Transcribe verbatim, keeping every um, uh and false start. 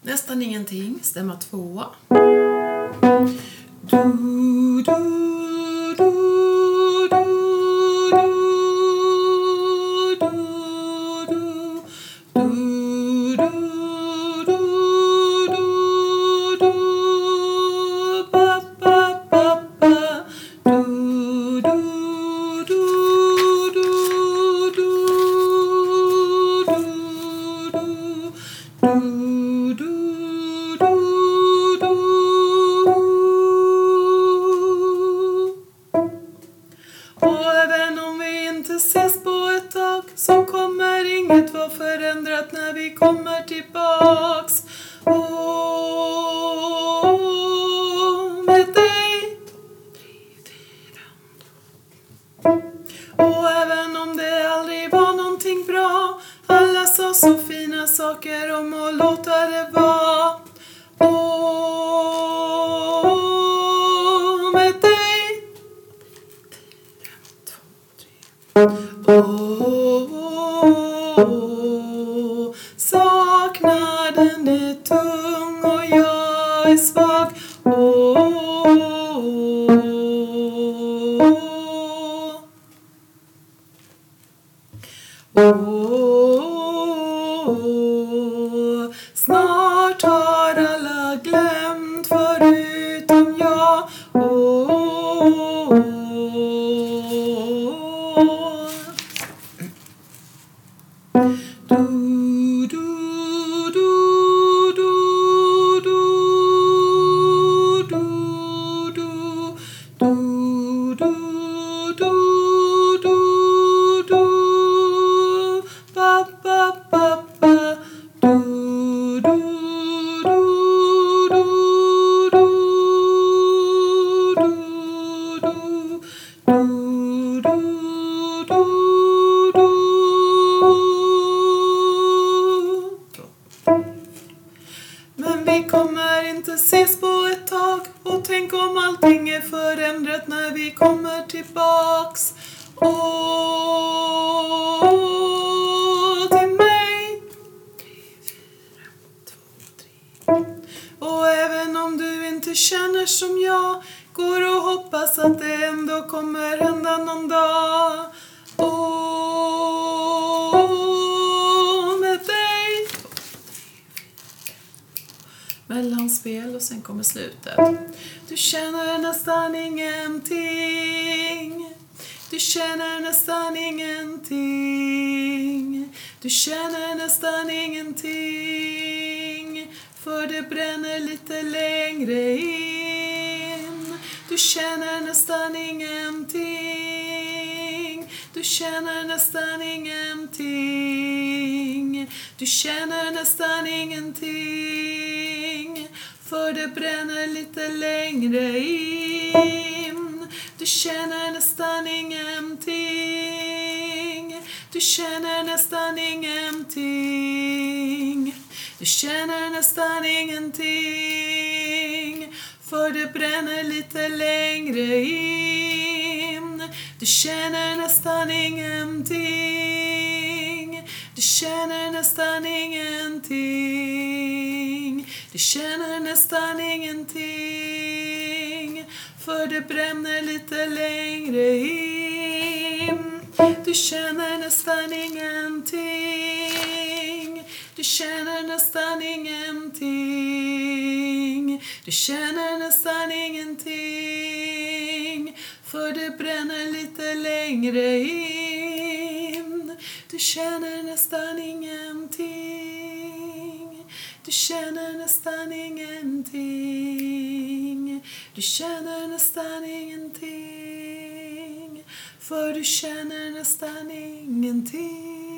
Nästan ingenting, stämma två. Du, du, du, du, du, du, du, du, du, du, ba, ba, ba, ba. Du, du, du, du, du, du, du, du. Och även om vi inte ses på ett tag så kommer inget vara förändrat när vi kommer tillbaks. Och med dig. Och även om det aldrig var någonting bra, alla sa så fina saker om att låta det vara. Och med dig. Oh, saknaden är tung och jag är svag. Oh, oh, snart har alla glömt förutom jag. Oh, du, du, du, du, du, du, du, du, du, du, du, du, ba, ba, ba, ba, du, du, du, du, du, du, du, du, du. Men vi kommer inte ses på ett tag. Och tänk om allting är förändrat när vi kommer tillbaks. Åh, till mig. Och även om du inte känner som jag, går och hoppas att det ändå kommer hända någon dag. Åh, med dig. Mellanspel och sen kommer slutet. Du känner nästan ingenting. Du känner nästan ingenting. Du känner nästan ingenting. För det bränner lite längre in. Du känner nästan ingenting. Du känner nästan ingenting. Du känner nästan ingenting. För det bränner lite längre in. Du känner nästan ingenting. Du känner nästan ingenting. Du känner nästan ingenting. För det bränner lite längre in. Du känner nästan ingenting. Du känner nästan ingenting. Du känner nästan ingenting. För det bränner lite längre in. Du känner nästan ingenting. Du känner nästan ingenting. Du känner nästan ingenting. För det bränner lite längre in. Du känner nästan ingenting. Du känner nästan ingenting. Du känner nästan ingenting. För du känner nästan ingenting.